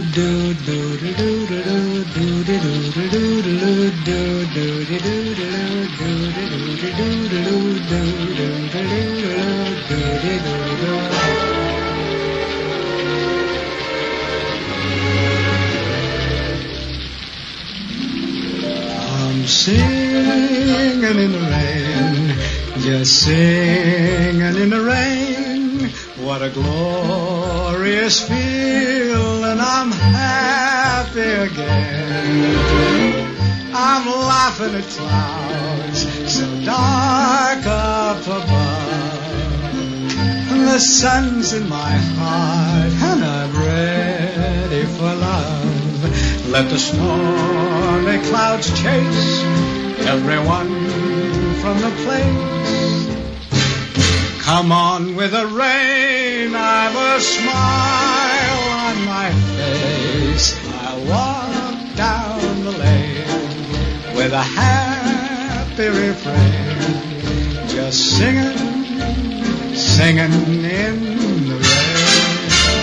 I'm singing in the rain, just singing in the rain. What a glorious feeling, I'm happy again. I'm laughing at clouds so dark up above. The sun's in my heart and I'm ready for love. Let the stormy clouds chase everyone from the place. Come on with the rain, I've a smile on my face. I'll walk down the lane with a happy refrain, just singing, singing in the rain,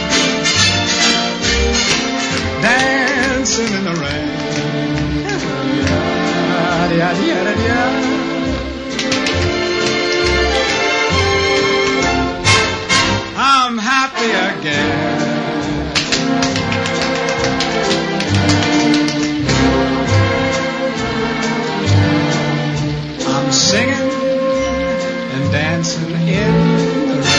dancing in the rain. I'm happy again. I'm singing and dancing in the rain.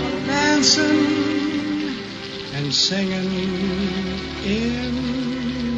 Dancing and singing in